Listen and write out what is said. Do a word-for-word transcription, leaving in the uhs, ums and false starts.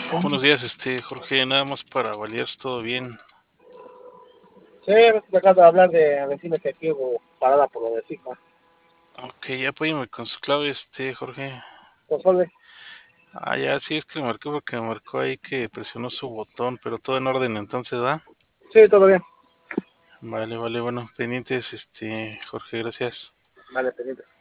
Buenos días, este Jorge, nada más para validar si todo bien. Sí, me acabo de hablar de decirle que aquí hubo parada por lo de FIFA. Ok, apóyame con su clave, este Jorge. Consolve. Ah, ya, sí, es que le marcó porque me marcó ahí que presionó su botón, pero todo en orden entonces, ¿va? Sí, todo bien. Vale, vale, bueno, pendientes, este Jorge, gracias. Vale, pendiente.